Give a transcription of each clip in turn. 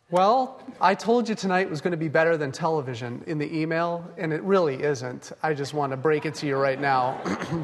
Well, I told you tonight was going to be better than television in the email, and it really isn't. I just want to break it to you right now.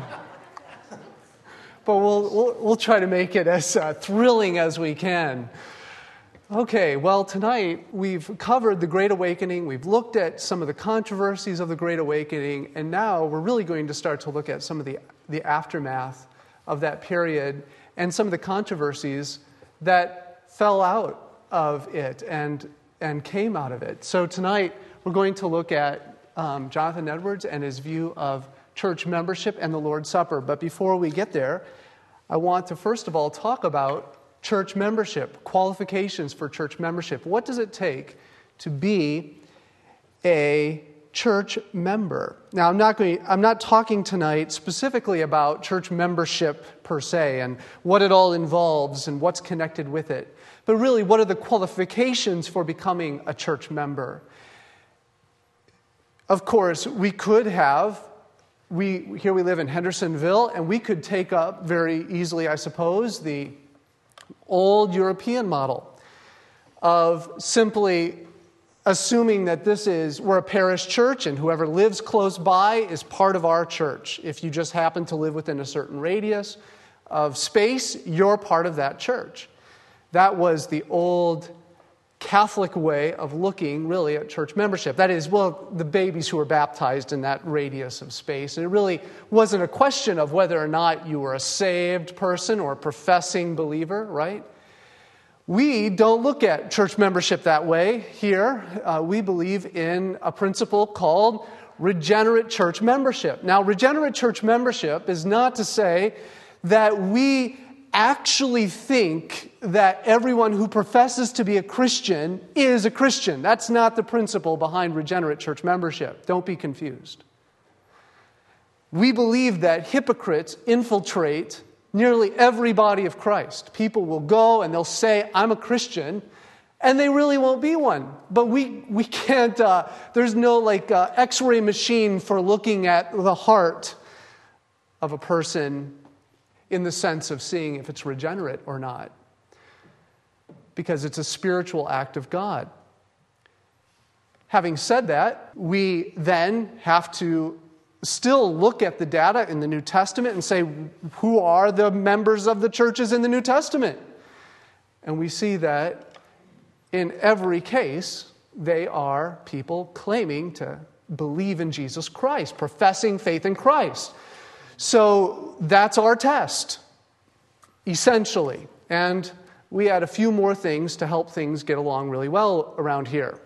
But we'll try to make it as thrilling as we can. Okay, well, tonight we've covered the Great Awakening. We've looked at some of the controversies of the Great Awakening, and now we're really going to start to look at some of the aftermath of that period and some of the controversies that fell out of it and came out of it. So tonight we're going to look at Jonathan Edwards and his view of church membership and the Lord's Supper. But before we get there, I want to first of all talk about church membership, qualifications for church membership. What does it take to be a church member? Now, I'm not talking tonight specifically about church membership per se and what it all involves and what's connected with it. But really, what are the qualifications for becoming a church member? Of course, we could have, here we live in Hendersonville, and we could take up very easily, I suppose, the old European model of simply assuming that we're a parish church and whoever lives close by is part of our church. If you just happen to live within a certain radius of space, you're part of that church. That was the old Catholic way of looking really at church membership. That is, the babies who were baptized in that radius of space. And it really wasn't a question of whether or not you were a saved person or a professing believer, right? We don't look at church membership that way here. We believe in a principle called regenerate church membership. Now, regenerate church membership is not to say that we actually think that everyone who professes to be a Christian is a Christian. That's not the principle behind regenerate church membership. Don't be confused. We believe that hypocrites infiltrate nearly every body of Christ. People will go and they'll say, I'm a Christian, and they really won't be one. But we can't, there's no x-ray machine for looking at the heart of a person in the sense of seeing if it's regenerate or not. Because it's a spiritual act of God. Having said that, we then have to still look at the data in the New Testament and say, who are the members of the churches in the New Testament? And we see that in every case, they are people claiming to believe in Jesus Christ, professing faith in Christ. So that's our test, essentially. And we add a few more things to help things get along really well around here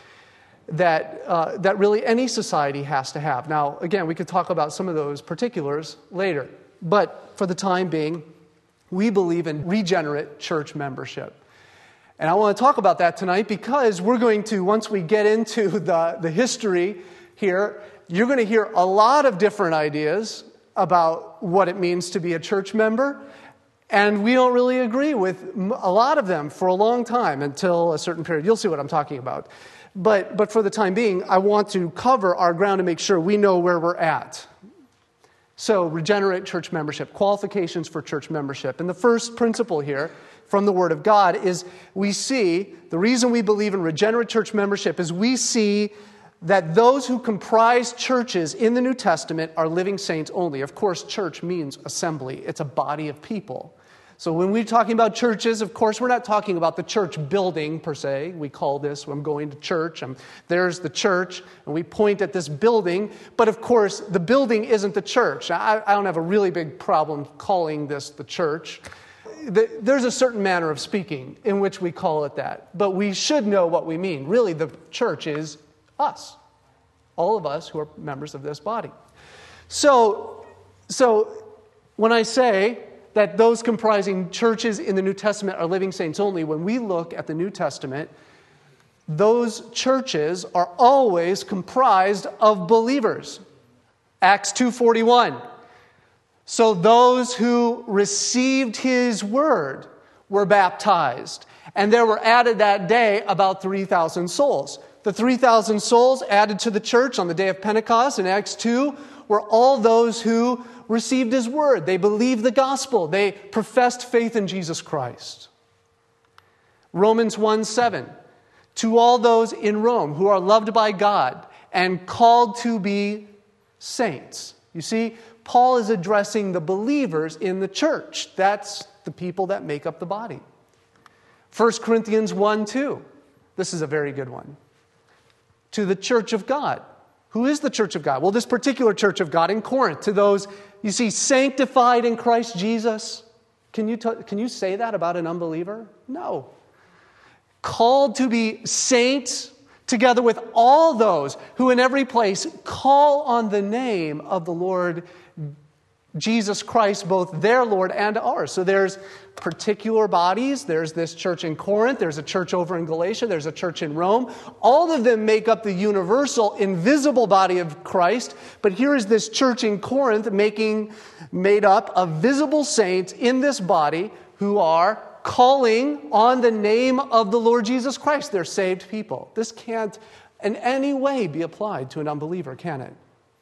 that really any society has to have. Now, again, we could talk about some of those particulars later. But for the time being, we believe in regenerate church membership. And I want to talk about that tonight because we're going to, once we get into the history here, you're going to hear a lot of different ideas about what it means to be a church member, and we don't really agree with a lot of them for a long time until a certain period. You'll see what I'm talking about. But for the time being, I want to cover our ground to make sure we know where we're at. So, regenerate church membership, qualifications for church membership. And the first principle here from the Word of God is we see, the reason we believe in regenerate church membership is we see that those who comprise churches in the New Testament are living saints only. Of course, church means assembly. It's a body of people. So when we're talking about churches, of course, we're not talking about the church building per se. We call this, I'm going to church, there's the church, and we point at this building. But of course, the building isn't the church. I don't have a really big problem calling this the church. There's a certain manner of speaking in which we call it that. But we should know what we mean. Really, the church is us, all of us who are members of this body. So when I say that those comprising churches in the New Testament are living saints only, when we look at the New Testament, those churches are always comprised of believers. Acts 2:41. So those who received his word were baptized, and there were added that day about 3,000 souls. The 3,000 souls added to the church on the day of Pentecost in Acts 2 were all those who received his word. They believed the gospel. They professed faith in Jesus Christ. Romans 1:7. to all those in Rome who are loved by God and called to be saints. You see, Paul is addressing the believers in the church. That's the people that make up the body. 1 Corinthians 1:2. This is a very good one. To the church of God. Who is the church of God? Well, this particular church of God in Corinth. To those, you see, sanctified in Christ Jesus. Can you say that about an unbeliever? No. Called to be saints, together with all those who in every place call on the name of the Lord Jesus Christ, both their Lord and ours. So there's particular bodies. There's this church in Corinth. There's a church over in Galatia. There's a church in Rome. All of them make up the universal, invisible body of Christ. But here is this church in Corinth made up of visible saints in this body who are calling on the name of the Lord Jesus Christ. They're saved people. This can't in any way be applied to an unbeliever, can it?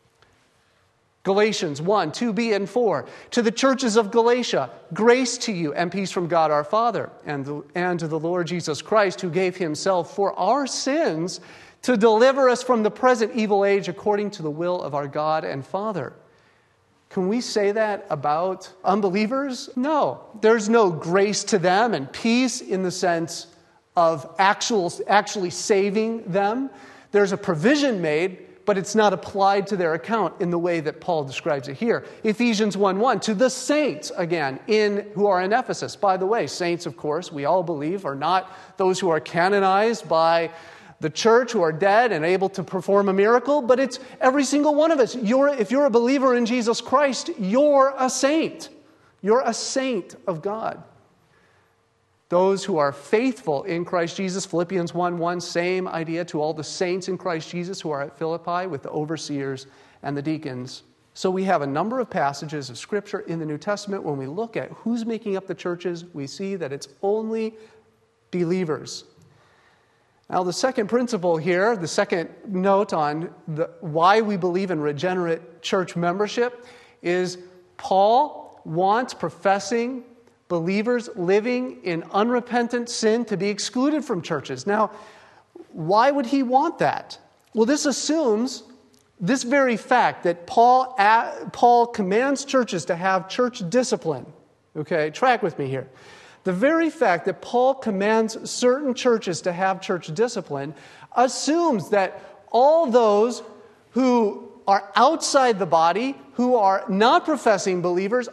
Galatians 1, 2b and 4. To the churches of Galatia, grace to you and peace from God our Father and to the Lord Jesus Christ, who gave himself for our sins to deliver us from the present evil age according to the will of our God and Father. Can we say that about unbelievers? No. There's no grace to them and peace in the sense of actually saving them. There's a provision made, but it's not applied to their account in the way that Paul describes it here. Ephesians 1:1, to the saints, again, who are in Ephesus. By the way, saints, of course, we all believe, are not those who are canonized by the church, who are dead and able to perform a miracle, but it's every single one of us. If you're a believer in Jesus Christ, you're a saint. You're a saint of God. Those who are faithful in Christ Jesus, Philippians 1:1, same idea to all the saints in Christ Jesus who are at Philippi with the overseers and the deacons. So we have a number of passages of Scripture in the New Testament. When we look at who's making up the churches, we see that it's only believers. Now, the second principle here, the second note on why we believe in regenerate church membership is Paul wants professing believers living in unrepentant sin to be excluded from churches. Now, why would he want that? Well, this assumes this very fact that Paul commands churches to have church discipline. Okay, track with me here. The very fact that Paul commands certain churches to have church discipline assumes that all those who are outside the body, who are not professing believers,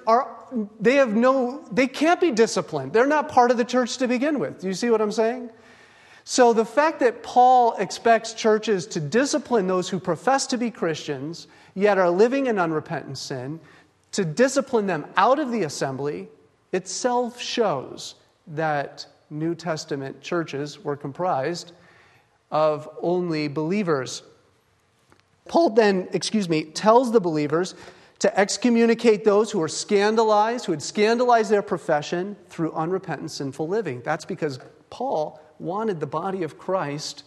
they can't be disciplined. They're not part of the church to begin with. Do you see what I'm saying? So the fact that Paul expects churches to discipline those who profess to be Christians, yet are living in unrepentant sin, to discipline them out of the assembly, itself shows that New Testament churches were comprised of only believers. Paul then, tells the believers to excommunicate those who are scandalized, who had scandalized their profession through unrepentant sinful living. That's because Paul wanted the body of Christ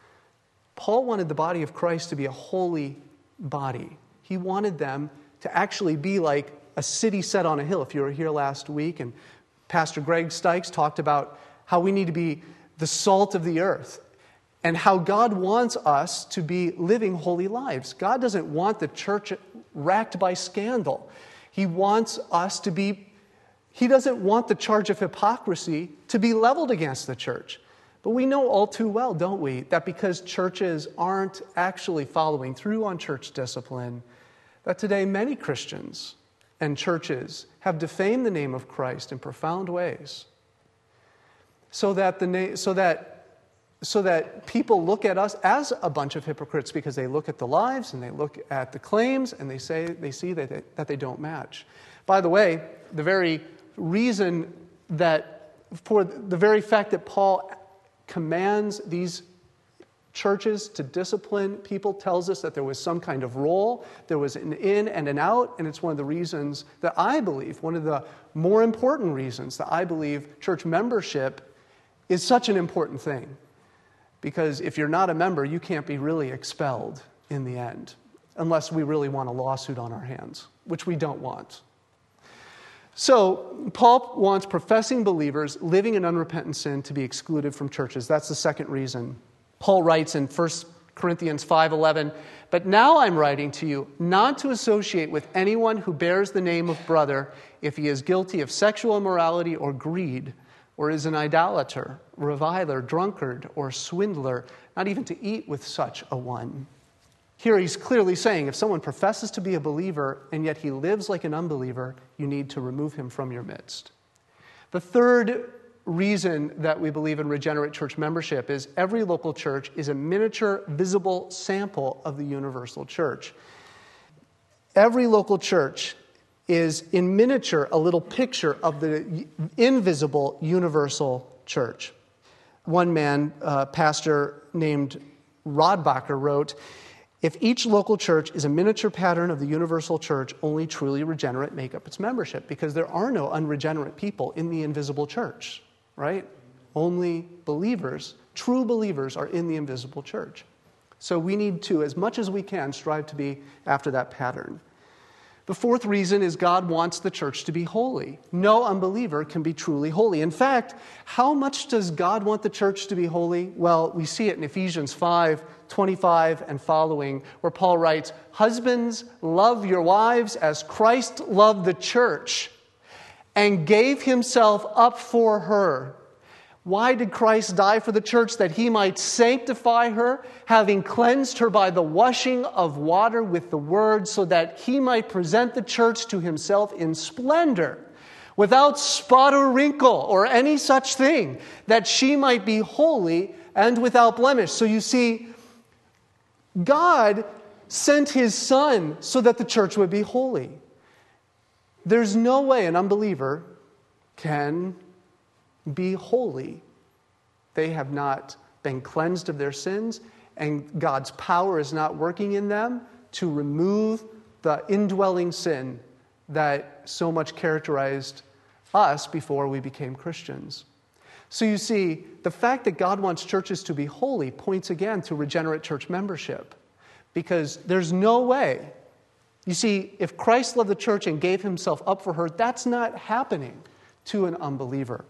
to be a holy body. He wanted them to actually be like a city set on a hill. If you were here last week, and Pastor Greg Stykes talked about how we need to be the salt of the earth and how God wants us to be living holy lives. God doesn't want the church racked by scandal. He doesn't want the charge of hypocrisy to be leveled against the church. But we know all too well, don't we, that because churches aren't actually following through on church discipline, that today many Christians and churches have defamed the name of Christ in profound ways, so that people look at us as a bunch of hypocrites because they look at the lives and they look at the claims and they see that they don't match. By the way, the very fact that Paul commands these churches to discipline people tells us that there was some kind of role, there was an in and an out, and it's one of the reasons that I believe, one of the more important reasons that I believe church membership is such an important thing. Because if you're not a member, you can't be really expelled in the end, unless we really want a lawsuit on our hands, which we don't want. So, Paul wants professing believers living in unrepentant sin to be excluded from churches. That's the second reason. Paul writes in 1 Corinthians 5:11, "But now I'm writing to you not to associate with anyone who bears the name of brother if he is guilty of sexual immorality or greed, or is an idolater, reviler, drunkard, or swindler, not even to eat with such a one." Here he's clearly saying if someone professes to be a believer and yet he lives like an unbeliever, you need to remove him from your midst. The third reason that we believe in regenerate church membership is every local church is a miniature, visible sample of the universal church. Every local church is in miniature a little picture of the invisible universal church. One man, a pastor named Rodbacher, wrote, "If each local church is a miniature pattern of the universal church, only truly regenerate make up its membership, because there are no unregenerate people in the invisible church, right? Only believers, true believers, are in the invisible church. So we need to, as much as we can, strive to be after that pattern. The fourth reason is God wants the church to be holy. No unbeliever can be truly holy. In fact, how much does God want the church to be holy? Well, we see it in Ephesians 5:25 and following, where Paul writes, "Husbands, love your wives as Christ loved the church and gave himself up for her." Why did Christ die for the church? That he might sanctify her, having cleansed her by the washing of water with the word, so that he might present the church to himself in splendor, without spot or wrinkle or any such thing, that she might be holy and without blemish. So you see, God sent his Son so that the church would be holy. There's no way an unbeliever can be holy. They have not been cleansed of their sins, and God's power is not working in them to remove the indwelling sin that so much characterized us before we became Christians. So you see, the fact that God wants churches to be holy points again to regenerate church membership, because there's no way. You see, if Christ loved the church and gave himself up for her, that's not happening to an unbeliever.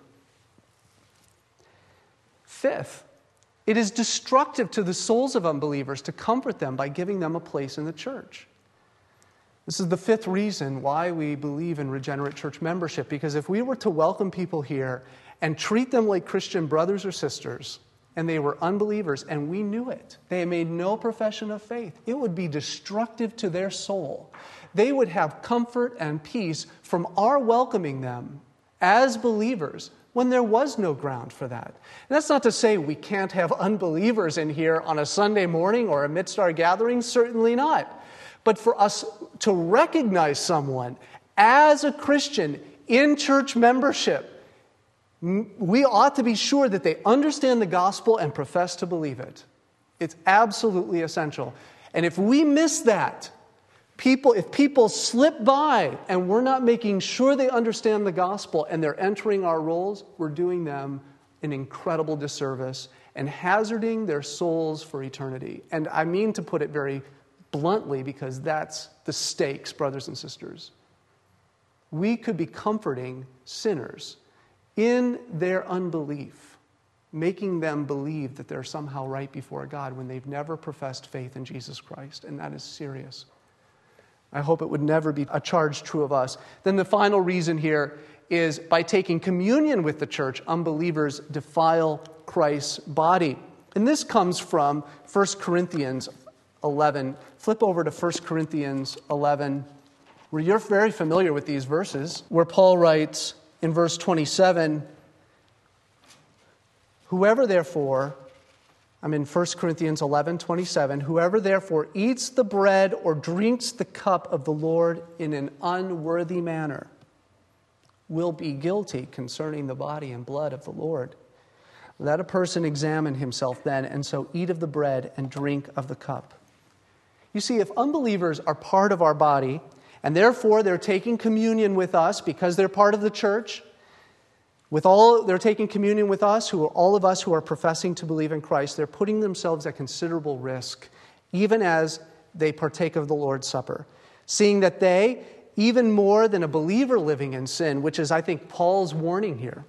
Fifth, it is destructive to the souls of unbelievers to comfort them by giving them a place in the church. This is the fifth reason why we believe in regenerate church membership, because if we were to welcome people here and treat them like Christian brothers or sisters, and they were unbelievers and we knew it, they made no profession of faith, it would be destructive to their soul. They would have comfort and peace from our welcoming them as believers when there was no ground for that. And that's not to say we can't have unbelievers in here on a Sunday morning or amidst our gatherings, certainly not. But for us to recognize someone as a Christian in church membership, we ought to be sure that they understand the gospel and profess to believe it. It's absolutely essential. And if we miss that, if people slip by and we're not making sure they understand the gospel and they're entering our roles, we're doing them an incredible disservice and hazarding their souls for eternity. And I mean to put it very bluntly, because that's the stakes, brothers and sisters. We could be comforting sinners in their unbelief, making them believe that they're somehow right before God when they've never professed faith in Jesus Christ, and that is serious. I hope it would never be a charge true of us. Then the final reason here is by taking communion with the church, unbelievers defile Christ's body. And this comes from 1 Corinthians 11. Flip over to 1 Corinthians 11, where you're very familiar with these verses, where Paul writes in verse 27, "Whoever therefore," I'm in 1 Corinthians 11:27, "whoever therefore eats the bread or drinks the cup of the Lord in an unworthy manner will be guilty concerning the body and blood of the Lord. Let a person examine himself then, and so eat of the bread and drink of the cup." You see, if unbelievers are part of our body, and therefore they're taking communion with us because they're part of the church, they're taking communion with us, all of us who are professing to believe in Christ, they're putting themselves at considerable risk, even as they partake of the Lord's Supper, seeing that they, even more than a believer living in sin, which is, I think, Paul's warning here.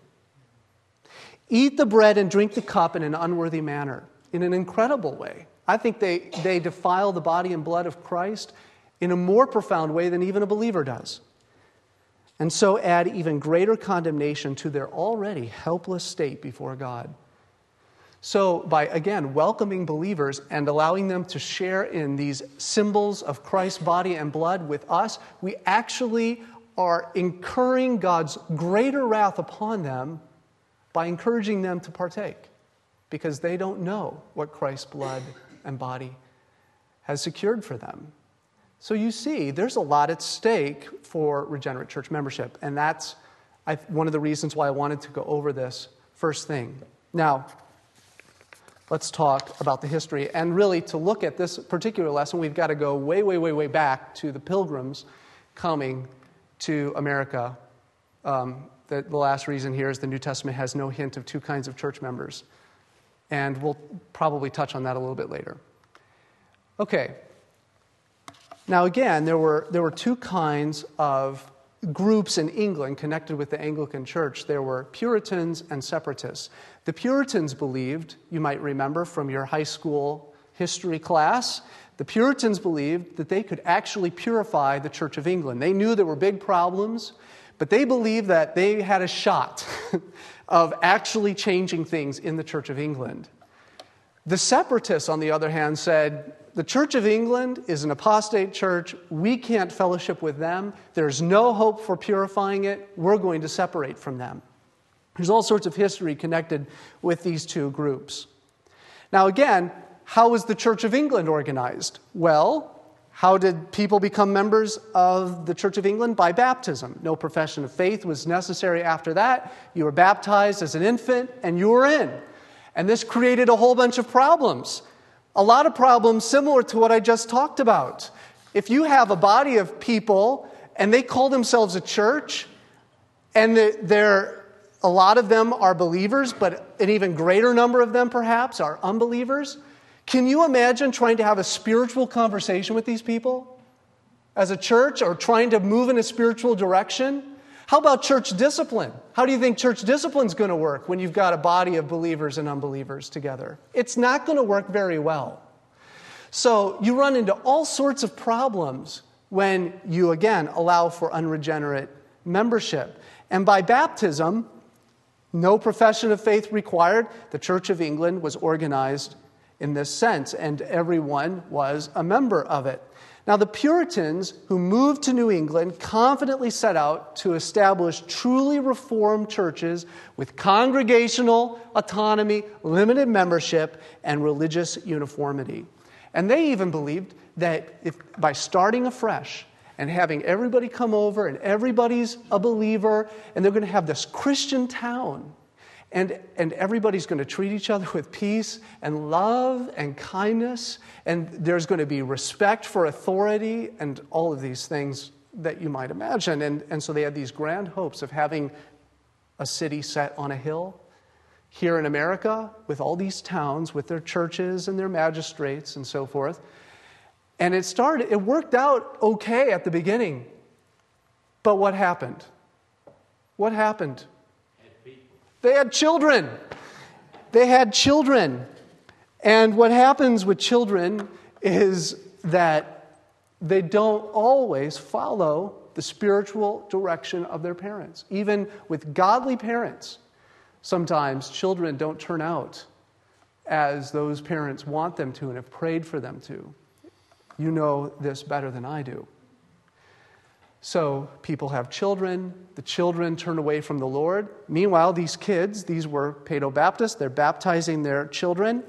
Eat the bread and drink the cup in an unworthy manner, in an incredible way. I think they defile the body and blood of Christ in a more profound way than even a believer does. And so add even greater condemnation to their already helpless state before God. So by, again, welcoming believers and allowing them to share in these symbols of Christ's body and blood with us, we actually are incurring God's greater wrath upon them by encouraging them to partake, because they don't know what Christ's blood and body has secured for them. So you see, there's a lot at stake for regenerate church membership, and that's one of the reasons why I wanted to go over this first thing. Now, let's talk about the history. And really, to look at this particular lesson, we've got to go way, way, way, way back to the Pilgrims coming to America. The last reason here is the New Testament has no hint of two kinds of church members. And we'll probably touch on that a little bit later. Okay. Now again, there were two kinds of groups in England connected with the Anglican Church. There were Puritans and Separatists. The Puritans believed, you might remember from your high school history class, the Puritans believed that they could actually purify the Church of England. They knew there were big problems, but they believed that they had a shot of actually changing things in the Church of England. The Separatists, on the other hand, said, the Church of England is an apostate church. We can't fellowship with them. There's no hope for purifying it. We're going to separate from them. There's all sorts of history connected with these two groups. Now again, how was the Church of England organized? Well, how did people become members of the Church of England? By baptism. No profession of faith was necessary after that. You were baptized as an infant and you were in. And this created a whole bunch of problems. A lot of problems similar to what I just talked about. If you have a body of people and they call themselves a church, and a lot of them are believers, but an even greater number of them perhaps are unbelievers, can you imagine trying to have a spiritual conversation with these people as a church, or trying to move in a spiritual direction? How about church discipline? How do you think church discipline is going to work when you've got a body of believers and unbelievers together? It's not going to work very well. So you run into all sorts of problems when you, again, allow for unregenerate membership. And by baptism, no profession of faith required. The Church of England was organized in this sense, and everyone was a member of it. Now, the Puritans who moved to New England confidently set out to establish truly reformed churches with congregational autonomy, limited membership, and religious uniformity. And they even believed that by starting afresh and having everybody come over and everybody's a believer, and they're going to have this Christian town, and everybody's going to treat each other with peace and love and kindness, and there's going to be respect for authority and all of these things that you might imagine. And so they had these grand hopes of having a city set on a hill here in America with all these towns with their churches and their magistrates and so forth. And it worked out okay at the beginning. But what happened? What happened? They had children. They had children. And what happens with children is that they don't always follow the spiritual direction of their parents. Even with godly parents, sometimes children don't turn out as those parents want them to and have prayed for them to. You know this better than I do. So people have children. The children turn away from the Lord. Meanwhile, these kids, these were Paedo-Baptists, they're baptizing their children.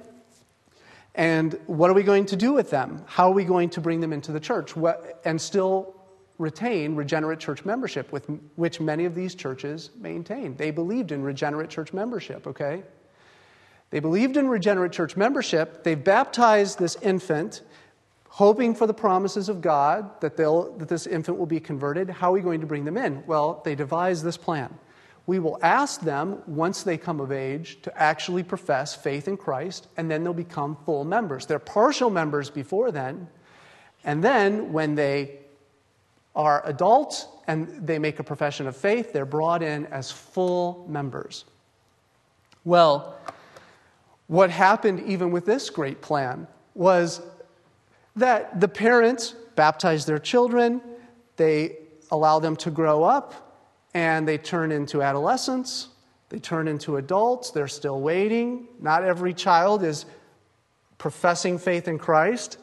And what are we going to do with them? How are we going to bring them into the church and still retain regenerate church membership, with which many of these churches maintain? They believed in regenerate church membership, okay? They believed in regenerate church membership. They've baptized this infant, hoping for the promises of God that this infant will be converted. How are we going to bring them in? Well, they devised this plan. We will ask them, once they come of age, to actually profess faith in Christ, and then they'll become full members. They're partial members before then, and then when they are adults and they make a profession of faith, they're brought in as full members. Well, what happened even with this great plan was that the parents baptize their children, they allow them to grow up, and they turn into adolescents, they turn into adults, they're still waiting. Not every child is professing faith in Christ.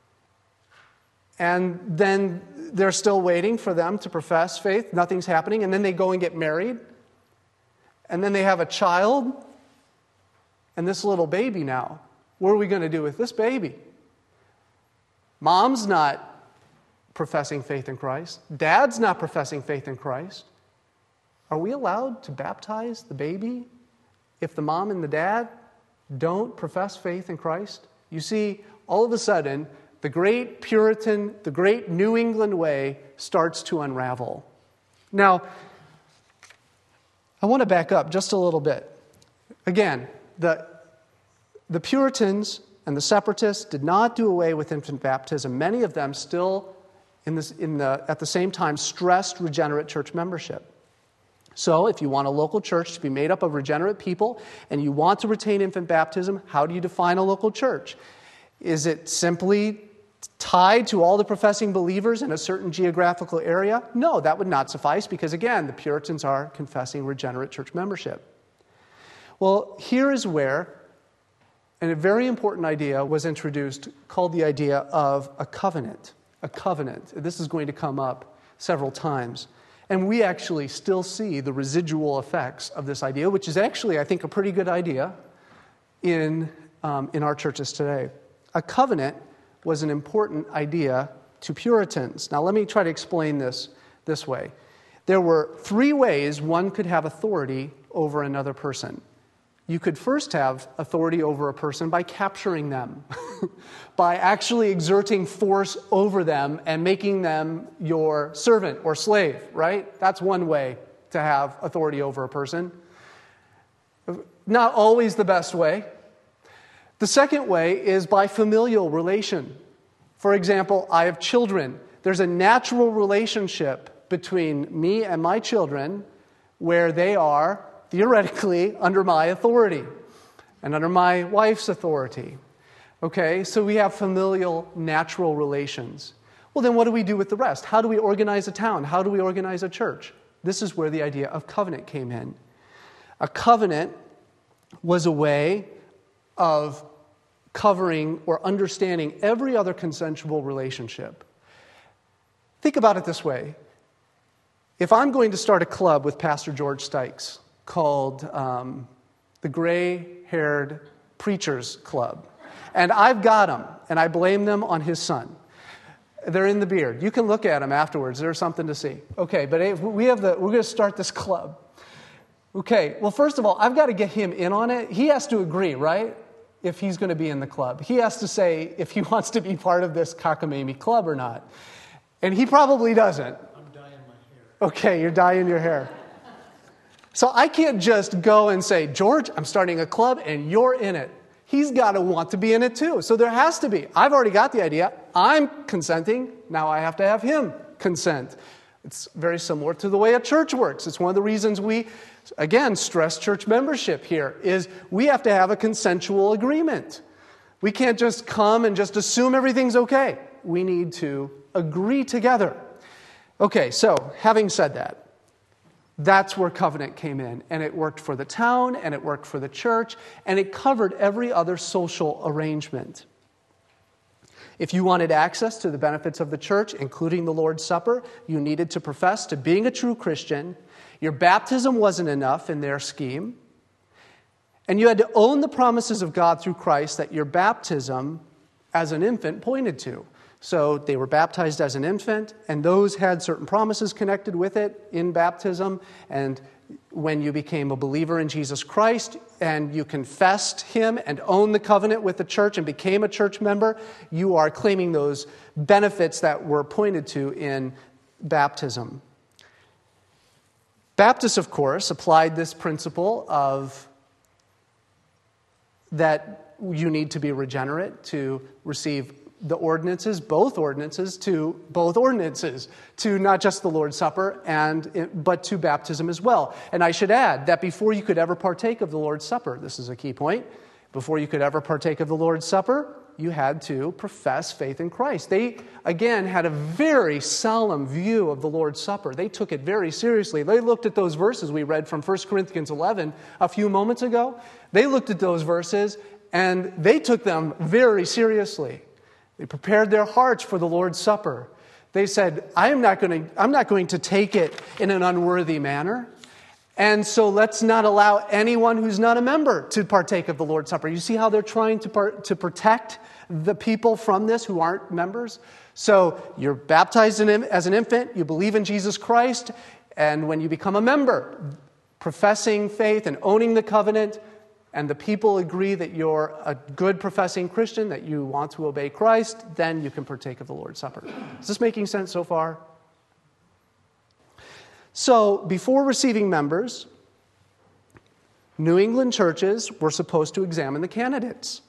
And then they're still waiting for them to profess faith. Nothing's happening. And then they go and get married. And then they have a child. And this little baby now, what are we going to do with this baby? Mom's not professing faith in Christ. Dad's not professing faith in Christ. Are we allowed to baptize the baby if the mom and the dad don't profess faith in Christ? You see, all of a sudden, the great Puritan, the great New England way starts to unravel. Now, I want to back up just a little bit. Again, the Puritans and the Separatists did not do away with infant baptism. Many of them still, at the same time, stressed regenerate church membership. So, if you want a local church to be made up of regenerate people and you want to retain infant baptism, how do you define a local church? Is it simply tied to all the professing believers in a certain geographical area? No, that would not suffice because, again, the Puritans are confessing regenerate church membership. Well, here is where a very important idea was introduced called the idea of a covenant. A covenant. This is going to come up several times. And we actually still see the residual effects of this idea, which is actually, I think, a pretty good idea in our churches today. A covenant was an important idea to Puritans. Now, let me try to explain this way. There were 3 ways one could have authority over another person. You could first have authority over a person by capturing them, by actually exerting force over them and making them your servant or slave, right? That's one way to have authority over a person. Not always the best way. The second way is by familial relation. For example, I have children. There's a natural relationship between me and my children where they are theoretically under my authority and under my wife's authority. Okay, so we have familial, natural relations. Well, then what do we do with the rest? How do we organize a town? How do we organize a church? This is where the idea of covenant came in. A covenant was a way of covering or understanding every other consensual relationship. Think about it this way. If I'm going to start a club with Pastor George Stykes called the Gray-Haired Preachers Club, and I've got them, and I blame them on his son. They're in the beard. You can look at them afterwards. There's something to see. Okay, but we're going to start this club. Okay, well, first of all, I've got to get him in on it. He has to agree, right? If he's going to be in the club. He has to say if he wants to be part of this cockamamie club or not. And he probably doesn't. I'm dyeing my hair. Okay, you're dyeing your hair. So I can't just go and say, George, I'm starting a club and you're in it. He's got to want to be in it too. So there has to be. I've already got the idea. I'm consenting. Now I have to have him consent. It's very similar to the way a church works. It's one of the reasons we, again, stress church membership here, is we have to have a consensual agreement. We can't just come and just assume everything's okay. We need to agree together. Okay, so having said that, that's where covenant came in. And it worked for the town, and it worked for the church, and it covered every other social arrangement. If you wanted access to the benefits of the church, including the Lord's Supper, you needed to profess to being a true Christian. Your baptism wasn't enough in their scheme. And you had to own the promises of God through Christ that your baptism as an infant pointed to. So they were baptized as an infant, and those had certain promises connected with it in baptism. And when you became a believer in Jesus Christ and you confessed Him and owned the covenant with the church and became a church member, you are claiming those benefits that were pointed to in baptism. Baptists, of course, applied this principle of that you need to be regenerate to receive the ordinances, both ordinances, to not just the Lord's Supper, but to baptism as well. And I should add that before you could ever partake of the Lord's Supper, this is a key point, before you could ever partake of the Lord's Supper, you had to profess faith in Christ. They, again, had a very solemn view of the Lord's Supper. They took it very seriously. They looked at those verses we read from 1 Corinthians 11 a few moments ago. They looked at those verses and they took them very seriously. They prepared their hearts for the Lord's Supper. They said, I'm not going to take it in an unworthy manner. And so let's not allow anyone who's not a member to partake of the Lord's Supper. You see how they're trying to protect the people from this who aren't members? So you're baptized as an infant, you believe in Jesus Christ, and when you become a member, professing faith and owning the covenant, and the people agree that you're a good professing Christian, that you want to obey Christ, then you can partake of the Lord's Supper. Is this making sense so far? So, before receiving members, New England churches were supposed to examine the candidates.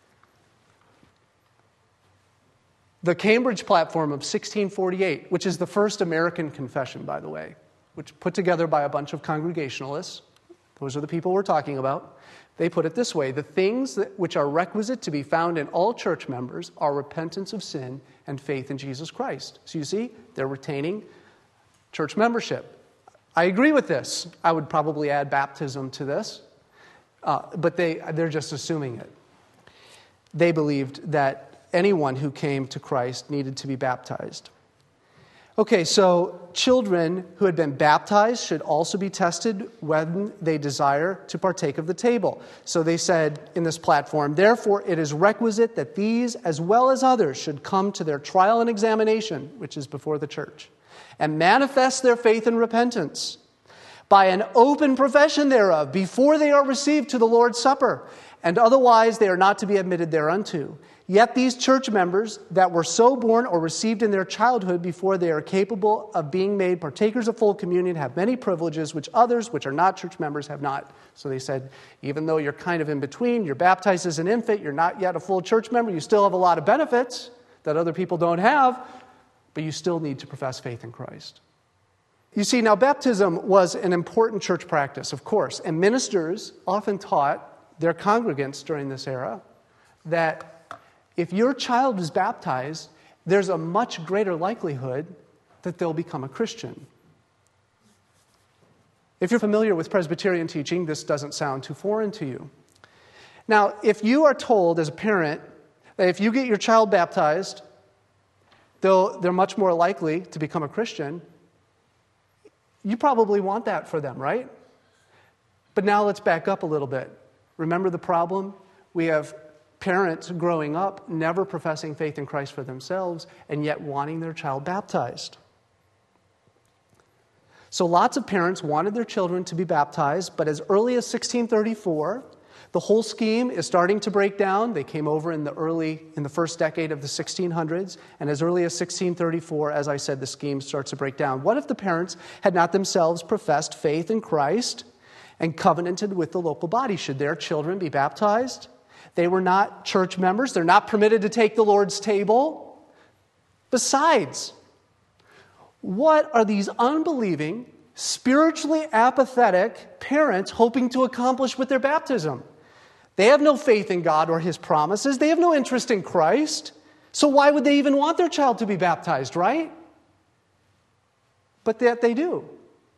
The Cambridge Platform of 1648, which is the first American confession, by the way, which put together by a bunch of Congregationalists, those are the people we're talking about, they put it this way: the things which are requisite to be found in all church members are repentance of sin and faith in Jesus Christ. So you see, they're retaining church membership. I agree with this. I would probably add baptism to this, but they're just assuming it. They believed that anyone who came to Christ needed to be baptized. Okay, so children who had been baptized should also be tested when they desire to partake of the table. So they said in this platform, therefore it is requisite that these as well as others should come to their trial and examination, which is before the church, and manifest their faith and repentance by an open profession thereof before they are received to the Lord's Supper, and otherwise they are not to be admitted thereunto. Yet these church members that were so born or received in their childhood before they are capable of being made partakers of full communion have many privileges which others which are not church members have not. So they said, even though you're kind of in between, you're baptized as an infant, you're not yet a full church member, you still have a lot of benefits that other people don't have, but you still need to profess faith in Christ. You see, now baptism was an important church practice, of course, and ministers often taught their congregants during this era that if your child is baptized, there's a much greater likelihood that they'll become a Christian. If you're familiar with Presbyterian teaching, this doesn't sound too foreign to you. Now, if you are told as a parent that if you get your child baptized, they're much more likely to become a Christian, you probably want that for them, right? But now let's back up a little bit. Remember the problem? We have parents growing up never professing faith in Christ for themselves and yet wanting their child baptized. So lots of parents wanted their children to be baptized, but as early as 1634, the whole scheme is starting to break down. They came over in the first decade of the 1600s, and as early as 1634, as I said, the scheme starts to break down. What if the parents had not themselves professed faith in Christ and covenanted with the local body? Should their children be baptized? They were not church members. They're not permitted to take the Lord's table. Besides, what are these unbelieving, spiritually apathetic parents hoping to accomplish with their baptism? They have no faith in God or His promises. They have no interest in Christ. So why would they even want their child to be baptized, right? But yet they do.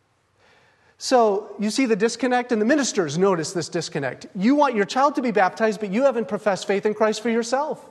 So you see the disconnect, and the ministers notice this disconnect. You want your child to be baptized, but you haven't professed faith in Christ for yourself.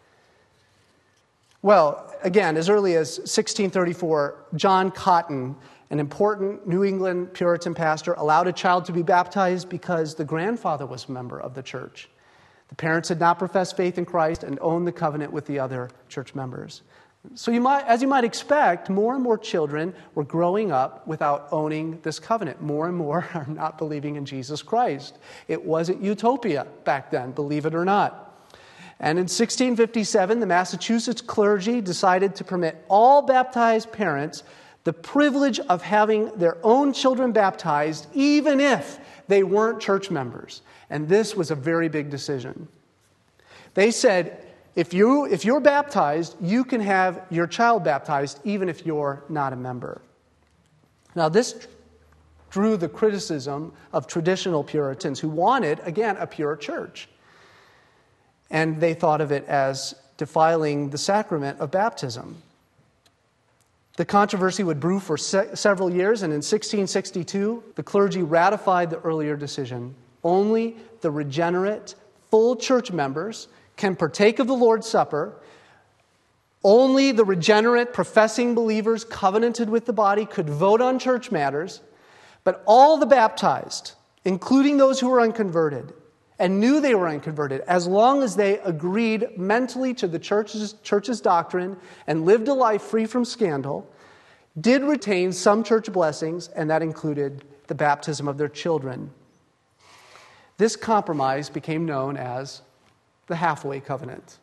Well, again, as early as 1634, John Cotton, an important New England Puritan pastor, allowed a child to be baptized because the grandfather was a member of the church. The parents had not professed faith in Christ and owned the covenant with the other church members. So as you might expect, more and more children were growing up without owning this covenant. More and more are not believing in Jesus Christ. It wasn't utopia back then, believe it or not. And in 1657, the Massachusetts clergy decided to permit all baptized parents the privilege of having their own children baptized, even if they weren't church members. And this was a very big decision. They said, If you're baptized, you can have your child baptized even if you're not a member. Now, this drew the criticism of traditional Puritans who wanted, again, a pure church. And they thought of it as defiling the sacrament of baptism. The controversy would brew for several years, and in 1662, the clergy ratified the earlier decision. Only the regenerate, full church members can partake of the Lord's Supper. Only the regenerate, professing believers covenanted with the body could vote on church matters, but all the baptized, including those who were unconverted, and knew they were unconverted, as long as they agreed mentally to the church's doctrine and lived a life free from scandal, did retain some church blessings, and that included the baptism of their children. This compromise became known as the halfway covenant.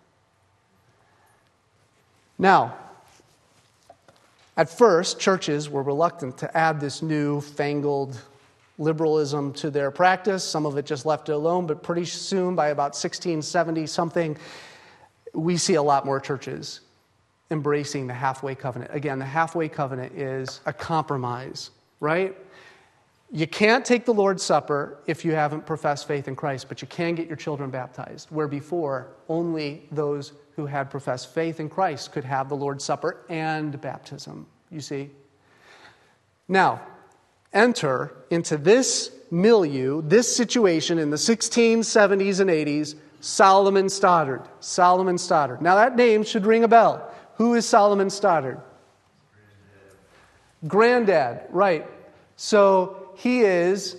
Now, at first, churches were reluctant to add this new fangled liberalism to their practice. Some of it just left it alone, but pretty soon, by about 1670-something, we see a lot more churches embracing the halfway covenant. Again, the halfway covenant is a compromise, right? You can't take the Lord's Supper if you haven't professed faith in Christ, but you can get your children baptized, where before only those who had professed faith in Christ could have the Lord's Supper and baptism, you see? Now, enter into this milieu, this situation in the 1670s and 80s, Solomon Stoddard. Solomon Stoddard. Now that name should ring a bell. Who is Solomon Stoddard? Granddad, right. So he is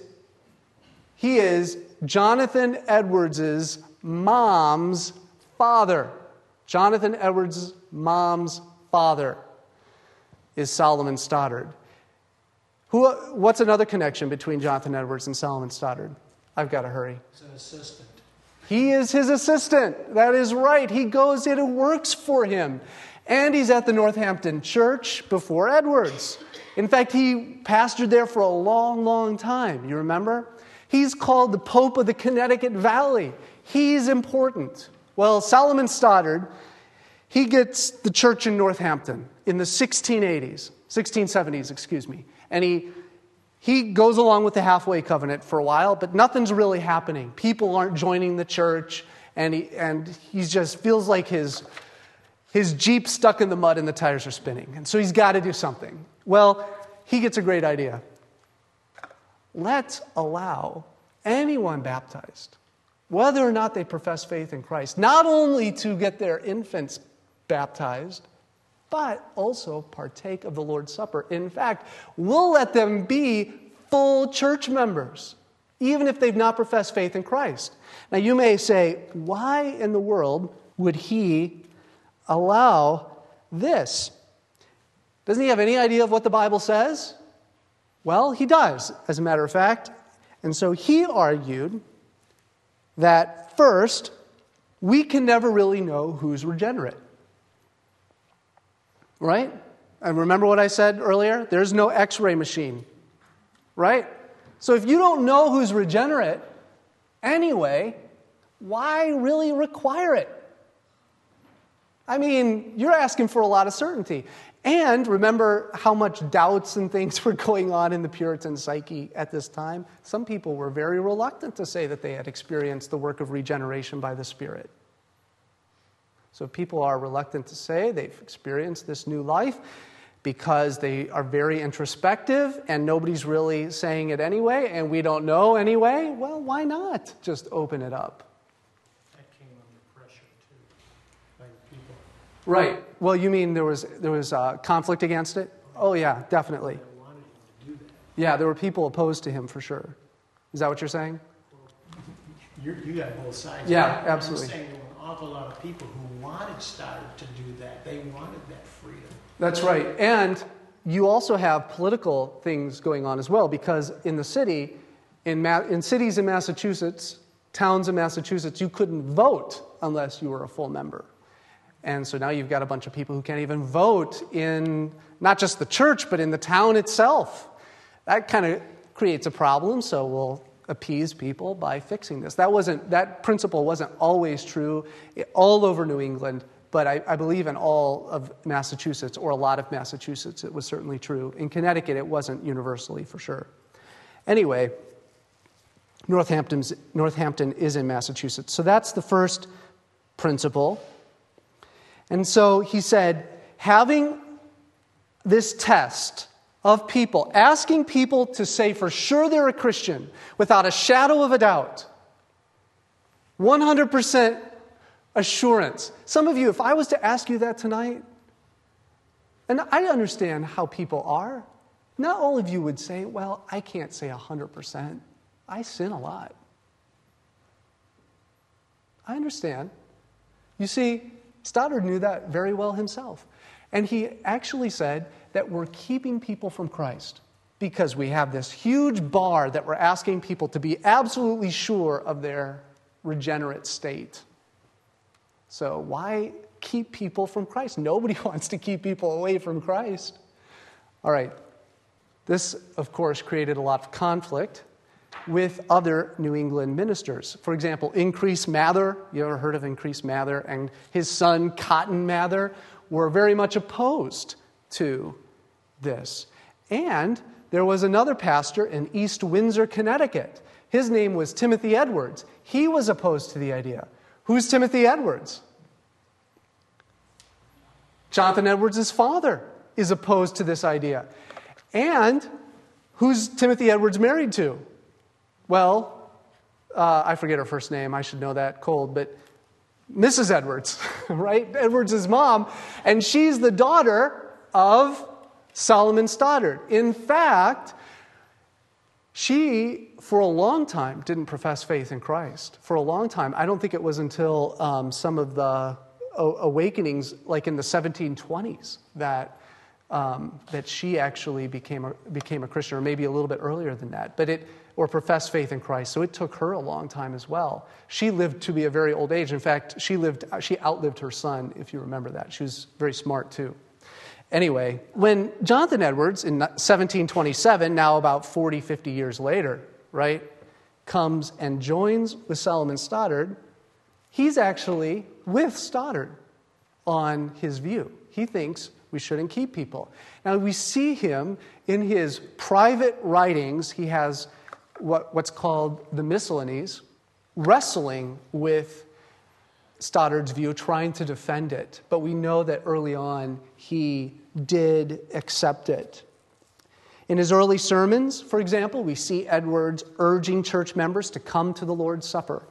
Jonathan Edwards' mom's father. Jonathan Edwards' mom's father is Solomon Stoddard. What's another connection between Jonathan Edwards and Solomon Stoddard? I've got to hurry. He's an assistant. He is his assistant. That is right. He goes in and works for him. And he's at the Northampton Church before Edwards. In fact, he pastored there for a long, long time. You remember? He's called the Pope of the Connecticut Valley. He's important. Well, Solomon Stoddard, he gets the church in Northampton in the 1670s, and he goes along with the halfway covenant for a while, but nothing's really happening. People aren't joining the church, and he just feels like his Jeep stuck in the mud and the tires are spinning. And so he's got to do something. Well, he gets a great idea. Let's allow anyone baptized, whether or not they profess faith in Christ, not only to get their infants baptized, but also partake of the Lord's Supper. In fact, we'll let them be full church members, even if they've not professed faith in Christ. Now, you may say, why in the world would he allow this? Doesn't he have any idea of what the Bible says? Well, he does, as a matter of fact. And so he argued that, first, we can never really know who's regenerate. Right? And remember what I said earlier? There's no X-ray machine. Right? So if you don't know who's regenerate anyway, why really require it? I mean, you're asking for a lot of certainty. And remember how much doubts and things were going on in the Puritan psyche at this time? Some people were very reluctant to say that they had experienced the work of regeneration by the Spirit. So people are reluctant to say they've experienced this new life because they are very introspective and nobody's really saying it anyway, and we don't know anyway. Well, why not just open it up? That came under pressure, too, by the people. Right. Well, you mean there was conflict against it? Oh, yeah, definitely. They wanted him to do that. Yeah, there were people opposed to him for sure. Is that what you're saying? You got both sides. Yeah, absolutely. I'm saying there were an awful lot of people who wanted Stoddard to do that. They wanted that freedom. That's right. And you also have political things going on as well, because in the city, in cities in Massachusetts, towns in Massachusetts, you couldn't vote unless you were a full member. And so now you've got a bunch of people who can't even vote in not just the church, but in the town itself. That kind of creates a problem, so we'll appease people by fixing this. That principle wasn't always true all over New England, but I believe in all of Massachusetts, or a lot of Massachusetts, it was certainly true. In Connecticut, it wasn't universally, for sure. Anyway, Northampton is in Massachusetts. So that's the first principle. And so he said, having this test of people, asking people to say for sure they're a Christian without a shadow of a doubt, 100% assurance. Some of you, if I was to ask you that tonight, and I understand how people are, not all of you would say, well, I can't say 100%. I sin a lot. I understand. You see, Stoddard knew that very well himself. And he actually said that we're keeping people from Christ because we have this huge bar that we're asking people to be absolutely sure of their regenerate state. So why keep people from Christ? Nobody wants to keep people away from Christ. All right. This, of course, created a lot of conflict with other New England ministers. For example, Increase Mather, you ever heard of Increase Mather, and his son Cotton Mather were very much opposed to this. And there was another pastor in East Windsor, Connecticut. His name was Timothy Edwards. He was opposed to the idea. Who's Timothy Edwards? Jonathan Edwards' father is opposed to this idea. And who's Timothy Edwards married to? Well, I forget her first name. I should know that cold, but Mrs. Edwards, right? Edwards' mom. And she's the daughter of Solomon Stoddard. In fact, she, for a long time, didn't profess faith in Christ. For a long time. I don't think it was until some of the awakenings, like in the 1720s, that she actually became a Christian, or maybe a little bit earlier than that, or professed faith in Christ. So it took her a long time as well. She lived to be a very old age. In fact, she outlived her son, if you remember that. She was very smart too. Anyway, when Jonathan Edwards in 1727, now about 40, 50 years later, right, comes and joins with Solomon Stoddard, he's actually with Stoddard on his view. He thinks we shouldn't keep people. Now, we see him in his private writings. He has what's called the Miscellanies, wrestling with Stoddard's view, trying to defend it. But we know that early on, he did accept it. In his early sermons, for example, we see Edwards urging church members to come to the Lord's Supper.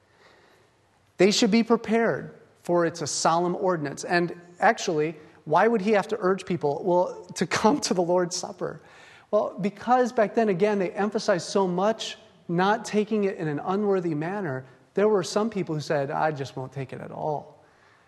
They should be prepared, for it's a solemn ordinance. And actually, why would he have to urge people, well, to come to the Lord's Supper? Well, because back then, again, they emphasized so much not taking it in an unworthy manner. There were some people who said, I just won't take it at all.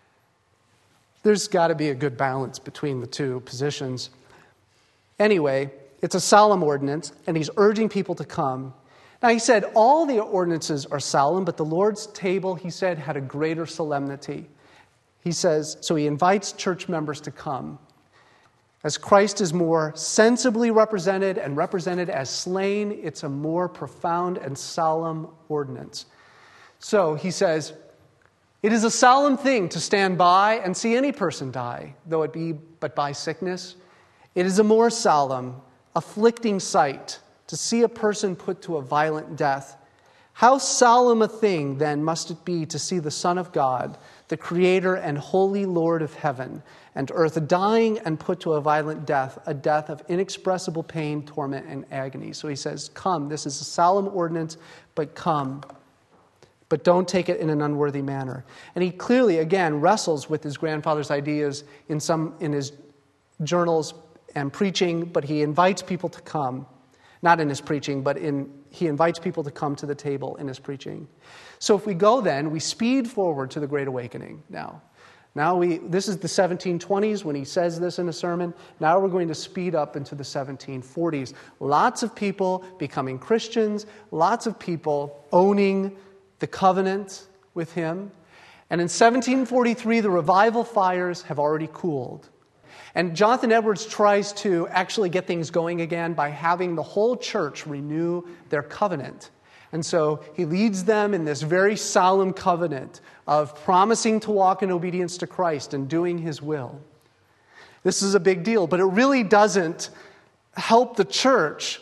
There's got to be a good balance between the two positions. Anyway, it's a solemn ordinance, and he's urging people to come. Now, he said all the ordinances are solemn, but the Lord's table, he said, had a greater solemnity. He says, so he invites church members to come. As Christ is more sensibly represented and represented as slain, it's a more profound and solemn ordinance. So he says, it is a solemn thing to stand by and see any person die, though it be but by sickness. It is a more solemn, afflicting sight to see a person put to a violent death. How solemn a thing, then, must it be to see the Son of God, the Creator and Holy Lord of heaven and earth, dying and put to a violent death, a death of inexpressible pain, torment, and agony. So he says, come, this is a solemn ordinance, but come. But don't take it in an unworthy manner. And he clearly, again, wrestles with his grandfather's ideas in his journals and preaching, but he invites people to come. Not in his preaching, but he invites people to come to the table in his preaching. So if we go then, we speed forward to the Great Awakening now. This is the 1720s when he says this in a sermon. Now we're going to speed up into the 1740s. Lots of people becoming Christians, lots of people owning the covenant with him. And in 1743, the revival fires have already cooled. And Jonathan Edwards tries to actually get things going again by having the whole church renew their covenant. And so he leads them in this very solemn covenant of promising to walk in obedience to Christ and doing his will. This is a big deal, but it really doesn't help the church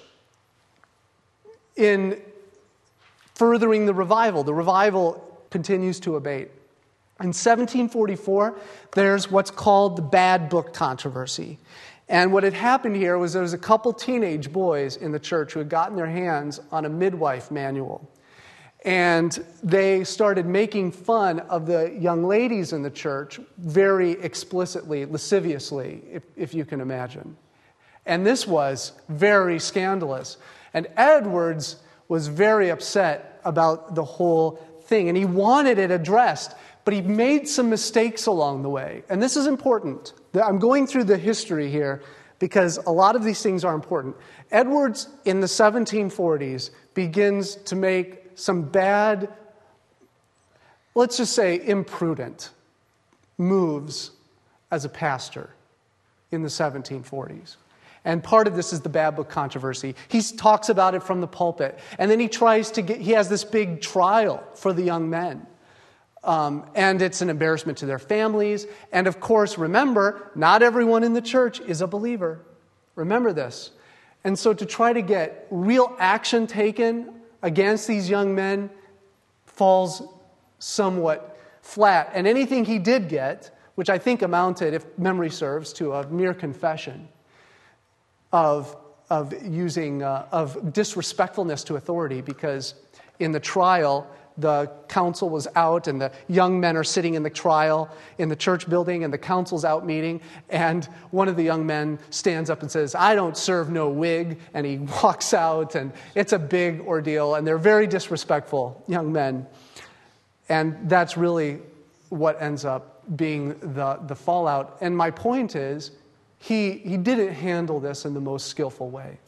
in furthering the revival. The revival continues to abate. In 1744, there's what's called the Bad Book Controversy. And what had happened here was there was a couple teenage boys in the church who had gotten their hands on a midwife manual. And they started making fun of the young ladies in the church very explicitly, lasciviously, if you can imagine. And this was very scandalous. And Edwards was very upset about the whole thing. And he wanted it addressed, but he made some mistakes along the way. And this is important. I'm going through the history here because a lot of these things are important. Edwards, in the 1740s, begins to make some bad, let's just say imprudent, moves as a pastor in the 1740s. And part of this is the Bad Book Controversy. He talks about it from the pulpit. And then he has this big trial for the young men. And it's an embarrassment to their families. And of course, remember, not everyone in the church is a believer. Remember this. And so to try to get real action taken against these young men falls somewhat flat. And anything he did get, which I think amounted, if memory serves, to a mere confession of disrespectfulness to authority, because in the trial, the council was out and the young men are sitting in the trial in the church building and the council's out meeting, and one of the young men stands up and says, "I don't serve no wig," and he walks out, and it's a big ordeal, and they're very disrespectful young men. And that's really what ends up being the fallout. And my point is, he didn't handle this in the most skillful way.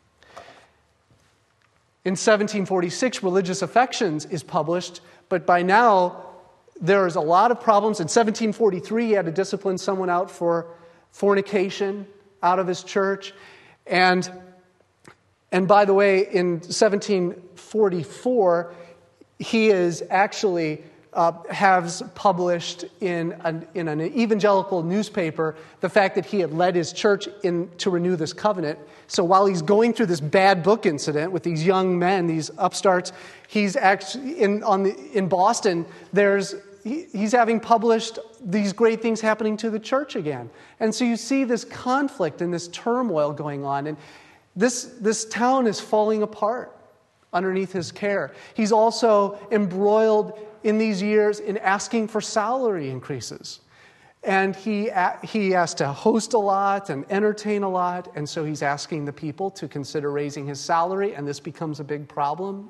In 1746, Religious Affections is published, but by now there's a lot of problems. In 1743, he had to discipline someone out for fornication out of his church. And by the way, in 1744, he is actually has published in an evangelical newspaper the fact that he had led his church in to renew this covenant. So while he's going through this bad book incident with these young men, these upstarts, he's actually in Boston. He's having published these great things happening to the church again. And so you see this conflict and this turmoil going on, and this town is falling apart underneath his care. He's also embroiled in these years in asking for salary increases. And he has to host a lot and entertain a lot, and so he's asking the people to consider raising his salary, and this becomes a big problem.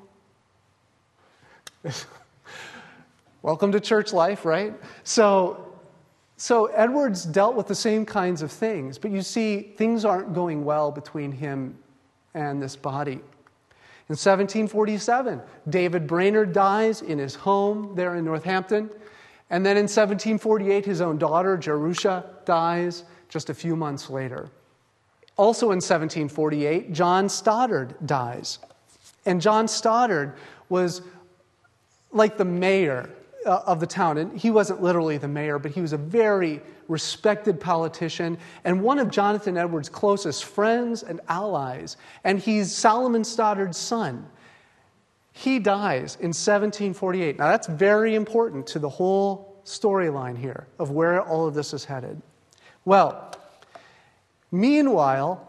Welcome to church life, right? So Edwards dealt with the same kinds of things, but you see, things aren't going well between him and this body. In 1747, David Brainerd dies in his home there in Northampton. And then in 1748, his own daughter, Jerusha, dies just a few months later. Also in 1748, John Stoddard dies. And John Stoddard was like the mayor of the town. And he wasn't literally the mayor, but he was a very respected politician and one of Jonathan Edwards' closest friends and allies. And he's Solomon Stoddard's son. He dies in 1748. Now that's very important to the whole storyline here of where all of this is headed. Well, meanwhile,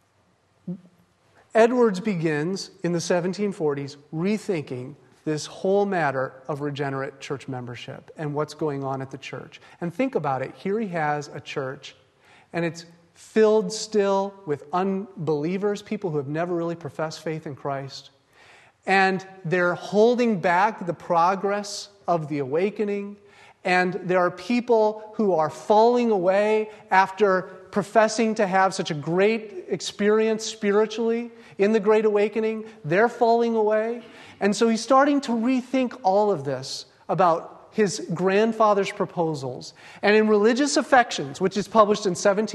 Edwards begins in the 1740s rethinking this whole matter of regenerate church membership and what's going on at the church. And think about it. Here he has a church, and it's filled still with unbelievers, people who have never really professed faith in Christ. And they're holding back the progress of the awakening. And there are people who are falling away after professing to have such a great experience spiritually in the Great Awakening. They're falling away. And so he's starting to rethink all of this about his grandfather's proposals. And in Religious Affections, which is published in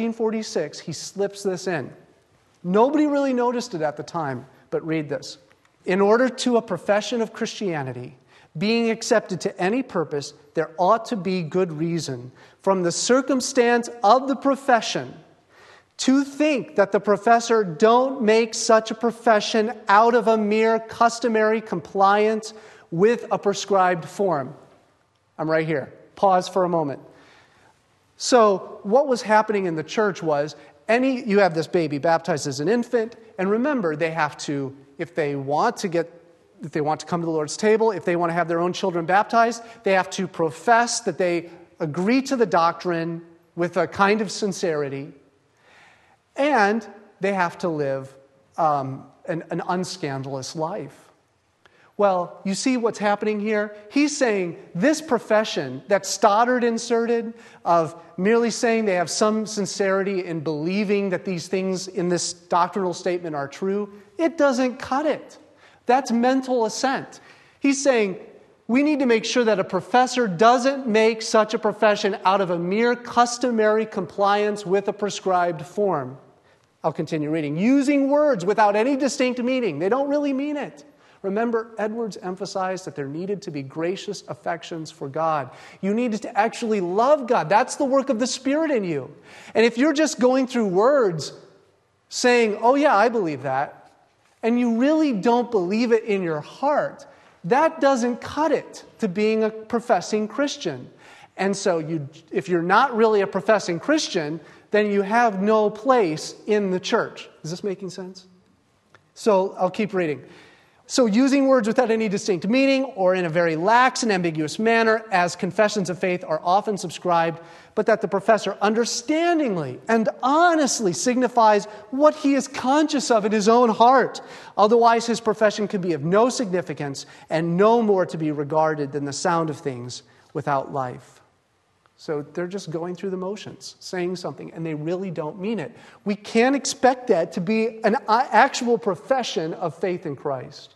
1746, he slips this in. Nobody really noticed it at the time, but read this. In order to a profession of Christianity being accepted to any purpose, there ought to be good reason from the circumstance of the profession to think that the professor don't make such a profession out of a mere customary compliance with a prescribed form. I'm right here. Pause for a moment. So what was happening in the church was, you have this baby baptized as an infant, and remember, they have to, if they want to come to the Lord's table, if they want to have their own children baptized, they have to profess that they agree to the doctrine with a kind of sincerity, and they have to live an unscandalous life. Well, you see what's happening here? He's saying this profession that Stoddard inserted of merely saying they have some sincerity in believing that these things in this doctrinal statement are true, it doesn't cut it. That's mental assent. He's saying we need to make sure that a professor doesn't make such a profession out of a mere customary compliance with a prescribed form. I'll continue reading. Using words without any distinct meaning. They don't really mean it. Remember, Edwards emphasized that there needed to be gracious affections for God. You needed to actually love God. That's the work of the Spirit in you. And if you're just going through words saying, oh yeah, I believe that, and you really don't believe it in your heart, that doesn't cut it to being a professing Christian. And so if you're not really a professing Christian, then you have no place in the church. Is this making sense? So I'll keep reading. So using words without any distinct meaning or in a very lax and ambiguous manner as confessions of faith are often subscribed, but that the professor understandingly and honestly signifies what he is conscious of in his own heart. Otherwise, his profession could be of no significance and no more to be regarded than the sound of things without life. So they're just going through the motions, saying something, and they really don't mean it. We can't expect that to be an actual profession of faith in Christ.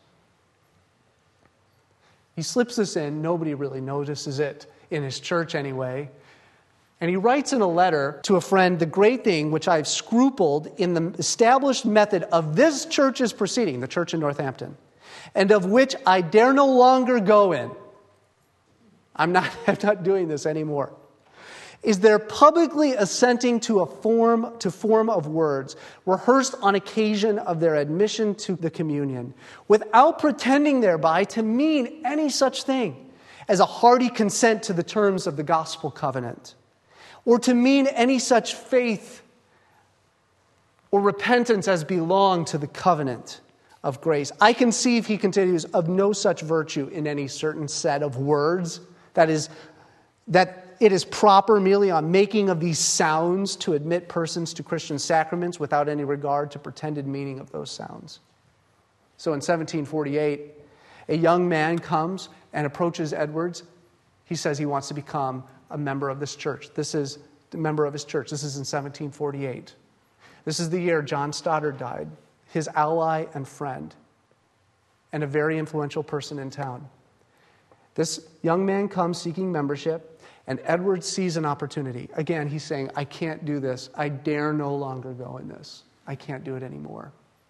He slips this in. Nobody really notices it in his church anyway. And he writes in a letter to a friend, the great thing which I've scrupled in the established method of this church's proceeding, the church in Northampton, and of which I dare no longer go in. I'm not doing this anymore. Is their publicly assenting to a form of words rehearsed on occasion of their admission to the communion, without pretending thereby to mean any such thing as a hearty consent to the terms of the gospel covenant, or to mean any such faith or repentance as belong to the covenant of grace. I conceive, he continues, of no such virtue in any certain set of words, that it is proper merely on making of these sounds to admit persons to Christian sacraments without any regard to pretended meaning of those sounds. So in 1748, a young man comes and approaches Edwards. He says he wants to become a member of this church. This is the member of his church. This is in 1748. This is the year John Stoddard died, his ally and friend, and a very influential person in town. This young man comes seeking membership, and Edwards sees an opportunity. Again, he's saying, I can't do this. I dare no longer go in this. I can't do it anymore.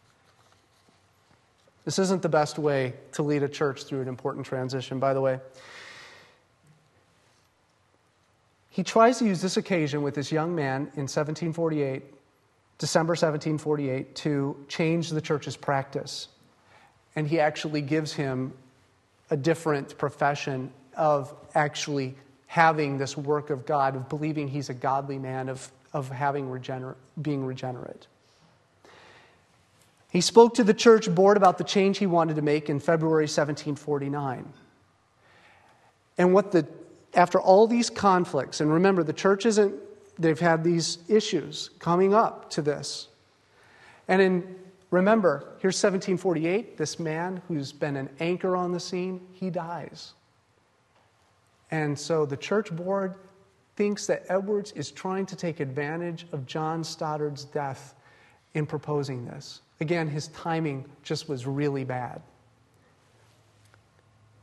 This isn't the best way to lead a church through an important transition, by the way. He tries to use this occasion with this young man in December 1748, to change the church's practice. And he actually gives him a different profession of actually having this work of God, of believing he's a godly man, of being regenerate. He spoke to the church board about the change he wanted to make in February 1749. And after all these conflicts, and remember, the church they've had these issues coming up to this. And remember, here's 1748, this man who's been an anchor on the scene, he dies. And so the church board thinks that Edwards is trying to take advantage of John Stoddard's death in proposing this. Again, his timing just was really bad.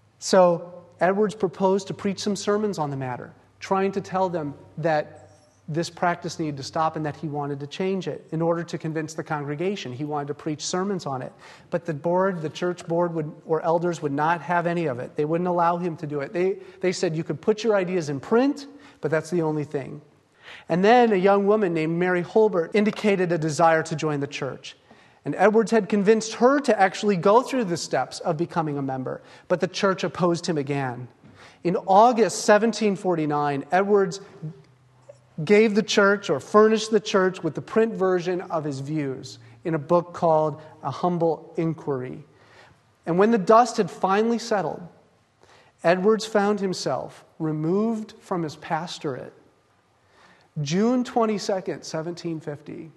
So Edwards proposed to preach some sermons on the matter, trying to tell them that this practice needed to stop and that he wanted to change it in order to convince the congregation. He wanted to preach sermons on it. But the church board or elders would not have any of it. They wouldn't allow him to do it. They said you could put your ideas in print, but that's the only thing. And then a young woman named Mary Holbert indicated a desire to join the church. And Edwards had convinced her to actually go through the steps of becoming a member, but the church opposed him again. In August 1749, Edwards gave the church or furnished the church with the print version of his views in a book called A Humble Inquiry. And when the dust had finally settled, Edwards found himself removed from his pastorate. June 22nd, 1750.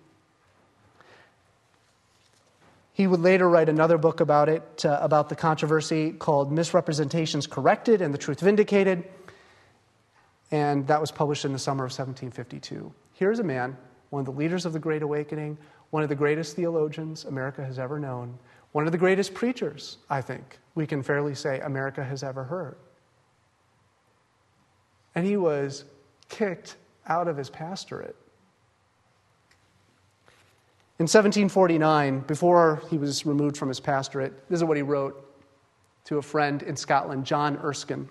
He would later write another book about it, about the controversy called Misrepresentations Corrected and the Truth Vindicated. And that was published in the summer of 1752. Here's a man, one of the leaders of the Great Awakening, one of the greatest theologians America has ever known, one of the greatest preachers, I think, we can fairly say America has ever heard. And he was kicked out of his pastorate. In 1749, before he was removed from his pastorate, this is what he wrote to a friend in Scotland, John Erskine.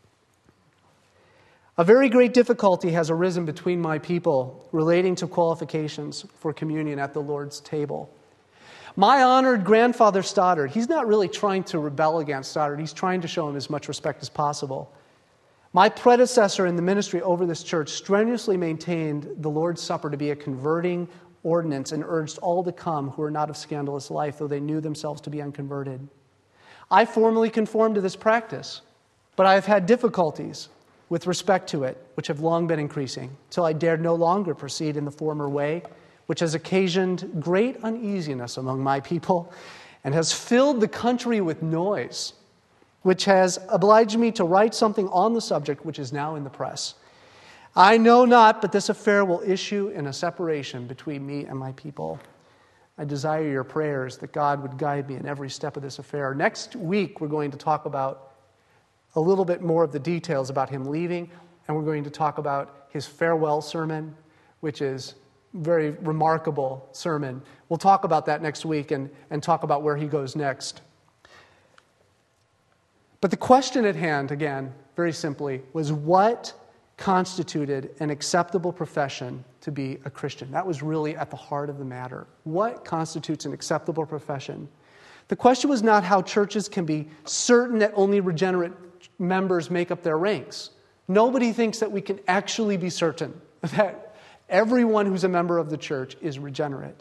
A very great difficulty has arisen between my people relating to qualifications for communion at the Lord's table. My honored grandfather Stoddard, he's not really trying to rebel against Stoddard. He's trying to show him as much respect as possible. My predecessor in the ministry over this church strenuously maintained the Lord's Supper to be a converting ordinance and urged all to come who are not of scandalous life, though they knew themselves to be unconverted. I formally conformed to this practice, but I have had difficulties with respect to it, which have long been increasing, till I dared no longer proceed in the former way, which has occasioned great uneasiness among my people and has filled the country with noise, which has obliged me to write something on the subject which is now in the press. I know not, but this affair will issue in a separation between me and my people. I desire your prayers that God would guide me in every step of this affair. Next week, we're going to talk about a little bit more of the details about him leaving, and we're going to talk about his farewell sermon, which is a very remarkable sermon. We'll talk about that next week and talk about where he goes next. But the question at hand, again, very simply, was what constituted an acceptable profession to be a Christian? That was really at the heart of the matter. What constitutes an acceptable profession? The question was not how churches can be certain that only regenerate members make up their ranks. Nobody thinks that we can actually be certain that everyone who's a member of the church is regenerate.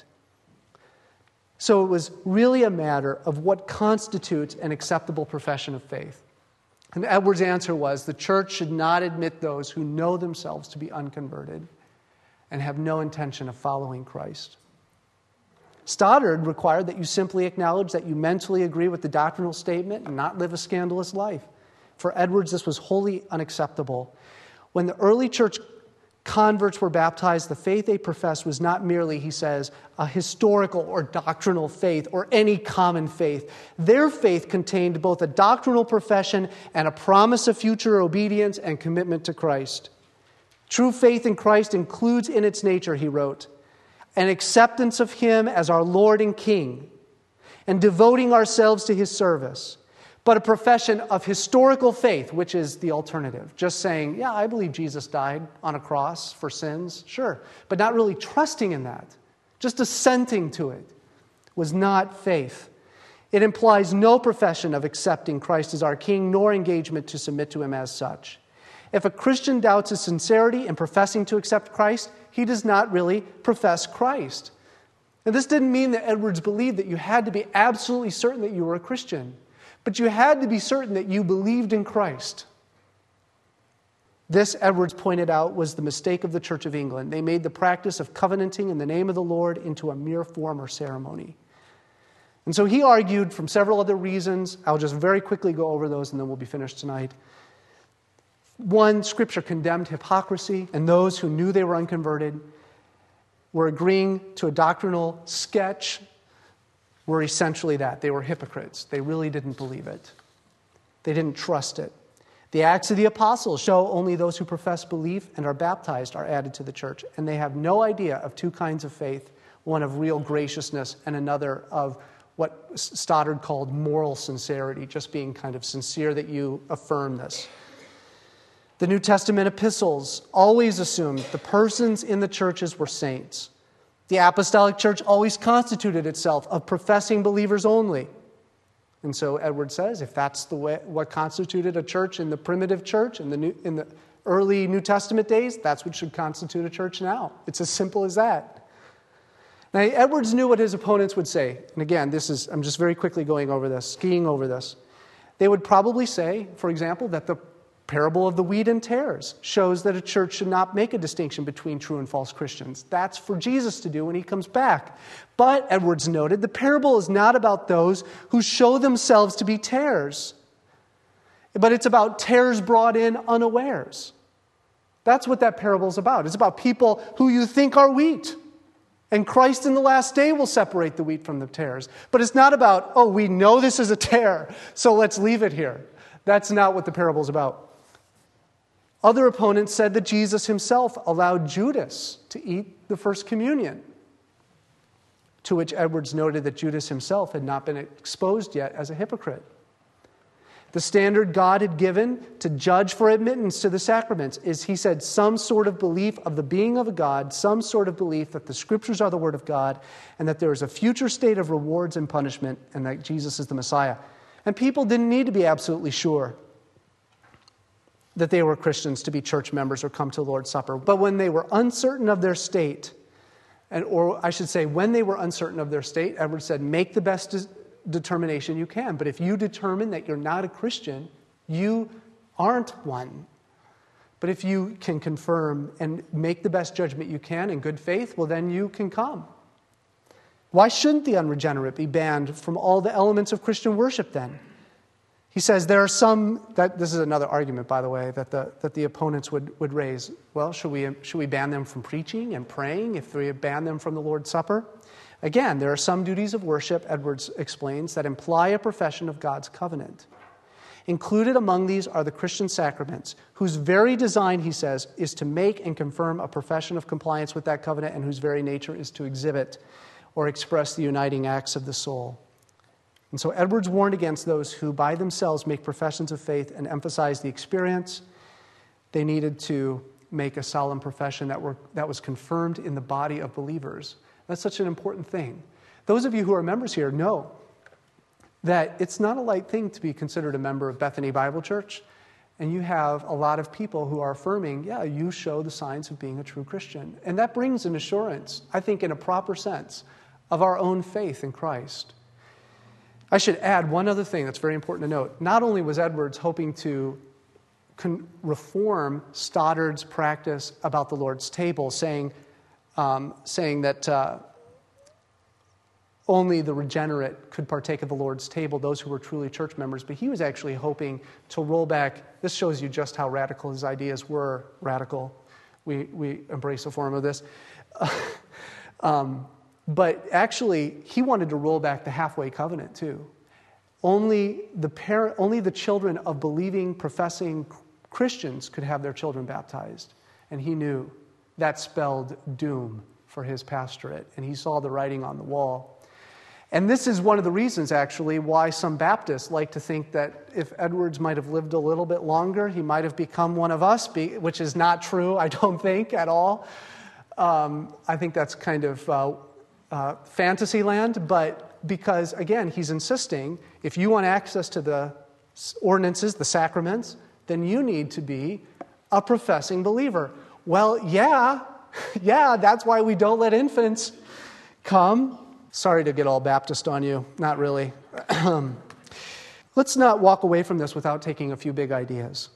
So it was really a matter of what constitutes an acceptable profession of faith. And Edwards' answer was the church should not admit those who know themselves to be unconverted and have no intention of following Christ. Stoddard required that you simply acknowledge that you mentally agree with the doctrinal statement and not live a scandalous life. For Edwards, this was wholly unacceptable. When the early church converts were baptized, the faith they professed was not merely, he says, a historical or doctrinal faith or any common faith. Their faith contained both a doctrinal profession and a promise of future obedience and commitment to Christ. True faith in Christ includes in its nature, he wrote, an acceptance of Him as our Lord and King and devoting ourselves to His service, but a profession of historical faith, which is the alternative. Just saying, yeah, I believe Jesus died on a cross for sins, sure, but not really trusting in that. Just assenting to it was not faith. It implies no profession of accepting Christ as our King, nor engagement to submit to Him as such. If a Christian doubts his sincerity in professing to accept Christ, he does not really profess Christ. And this didn't mean that Edwards believed that you had to be absolutely certain that you were a Christian. But you had to be certain that you believed in Christ. This, Edwards pointed out, was the mistake of the Church of England. They made the practice of covenanting in the name of the Lord into a mere form or ceremony. And so he argued from several other reasons. I'll just very quickly go over those and then we'll be finished tonight. One, Scripture condemned hypocrisy, and those who knew they were unconverted were agreeing to a doctrinal sketch were essentially that. They were hypocrites. They really didn't believe it. They didn't trust it. The Acts of the Apostles show only those who profess belief and are baptized are added to the church, and they have no idea of two kinds of faith, one of real graciousness and another of what Stoddard called moral sincerity, just being kind of sincere that you affirm this. The New Testament epistles always assumed the persons in the churches were saints. The apostolic church always constituted itself of professing believers only. And so Edwards says, if that's the way what constituted a church in the primitive church in the early New Testament days, that's what should constitute a church now. It's as simple as that. Now, Edwards knew what his opponents would say. And again, I'm just very quickly going over this, skiing over this. They would probably say, for example, that the parable of the wheat and tares shows that a church should not make a distinction between true and false Christians. That's for Jesus to do when he comes back. But, Edwards noted, the parable is not about those who show themselves to be tares, but it's about tares brought in unawares. That's what that parable is about. It's about people who you think are wheat. And Christ in the last day will separate the wheat from the tares. But it's not about, oh, we know this is a tare, so let's leave it here. That's not what the parable is about. Other opponents said that Jesus himself allowed Judas to eat the first communion, to which Edwards noted that Judas himself had not been exposed yet as a hypocrite. The standard God had given to judge for admittance to the sacraments is, he said, some sort of belief of the being of a God, some sort of belief that the Scriptures are the Word of God, and that there is a future state of rewards and punishment, and that Jesus is the Messiah. And people didn't need to be absolutely sure that they were Christians to be church members or come to the Lord's Supper. But when they were uncertain of their state, or I should say, when they were uncertain of their state, Edwards said, make the best determination you can. But if you determine that you're not a Christian, you aren't one. But if you can confirm and make the best judgment you can in good faith, well, then you can come. Why shouldn't the unregenerate be banned from all the elements of Christian worship then? He says there are some, this is another argument, by the way, that the opponents would raise. Well, should we ban them from preaching and praying if we ban them from the Lord's Supper? Again, there are some duties of worship, Edwards explains, that imply a profession of God's covenant. Included among these are the Christian sacraments, whose very design, he says, is to make and confirm a profession of compliance with that covenant, and whose very nature is to exhibit or express the uniting acts of the soul. And so Edwards warned against those who by themselves make professions of faith and emphasize the experience. They needed to make a solemn profession that was confirmed in the body of believers. That's such an important thing. Those of you who are members here know that it's not a light thing to be considered a member of Bethany Bible Church. And you have a lot of people who are affirming, yeah, you show the signs of being a true Christian. And that brings an assurance, I think in a proper sense, of our own faith in Christ. I should add one other thing that's very important to note. Not only was Edwards hoping to reform Stoddard's practice about the Lord's table, saying that only the regenerate could partake of the Lord's table, those who were truly church members, but he was actually hoping to roll back. This shows you just how radical his ideas were. Radical. We embrace a form of this. But actually, he wanted to roll back the halfway covenant too. Only the children of believing, professing Christians could have their children baptized. And he knew that spelled doom for his pastorate. And he saw the writing on the wall. And this is one of the reasons, actually, why some Baptists like to think that if Edwards might have lived a little bit longer, he might have become one of us, which is not true, I don't think, at all. I think that's kind of fantasy land, but because, again, he's insisting, if you want access to the ordinances, the sacraments, then you need to be a professing believer. Well, yeah, that's why we don't let infants come. Sorry to get all Baptist on you, not really. Let's not walk away from this without taking a few big ideas.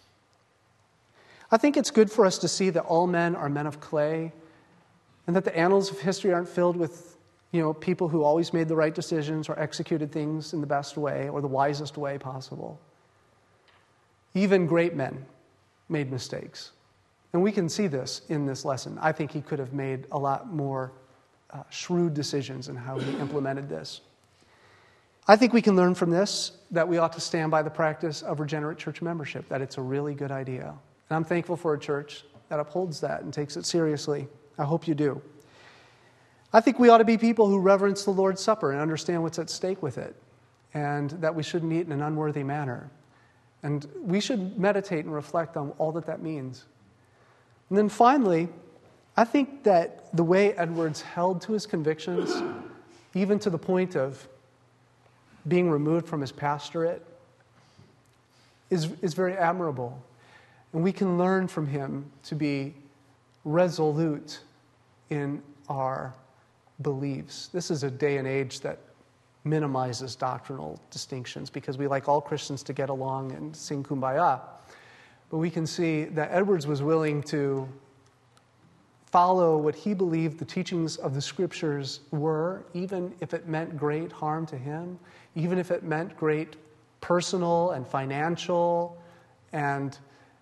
I think it's good for us to see that all men are men of clay, and that the annals of history aren't filled with, people who always made the right decisions or executed things in the best way or the wisest way possible. Even great men made mistakes. And we can see this in this lesson. I think he could have made a lot more shrewd decisions in how he implemented this. I think we can learn from this that we ought to stand by the practice of regenerate church membership, that it's a really good idea. And I'm thankful for a church that upholds that and takes it seriously. I hope you do. I think we ought to be people who reverence the Lord's Supper and understand what's at stake with it, and that we shouldn't eat in an unworthy manner. And we should meditate and reflect on all that means. And then finally, I think that the way Edwards held to his convictions, even to the point of being removed from his pastorate, is very admirable. And we can learn from him to be resolute in our beliefs. This is a day and age that minimizes doctrinal distinctions because we like all Christians to get along and sing Kumbaya. But we can see that Edwards was willing to follow what he believed the teachings of the Scriptures were, even if it meant great harm to him, even if it meant great personal and financial and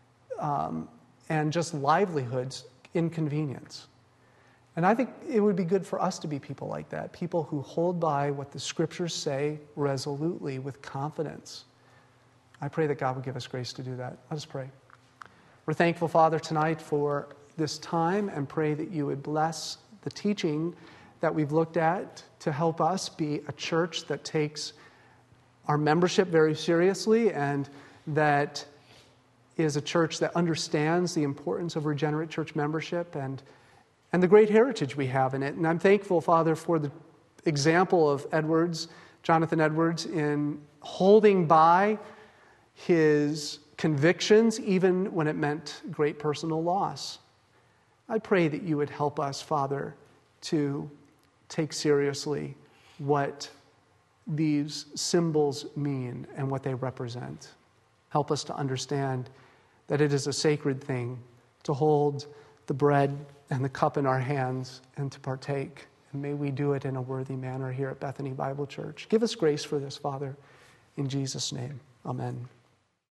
just livelihoods inconvenience. And I think it would be good for us to be people like that, people who hold by what the Scriptures say resolutely with confidence. I pray that God would give us grace to do that. Let us pray. We're thankful, Father, tonight for this time, and pray that you would bless the teaching that we've looked at to help us be a church that takes our membership very seriously and that is a church that understands the importance of regenerate church membership and the great heritage we have in it. And I'm thankful, Father, for the example of Edwards, Jonathan Edwards, in holding by his convictions even when it meant great personal loss. I pray that you would help us, Father, to take seriously what these symbols mean and what they represent. Help us to understand that it is a sacred thing to hold the bread and the cup in our hands and to partake. And may we do it in a worthy manner here at Bethany Bible Church. Give us grace for this, Father, in Jesus' name. Amen.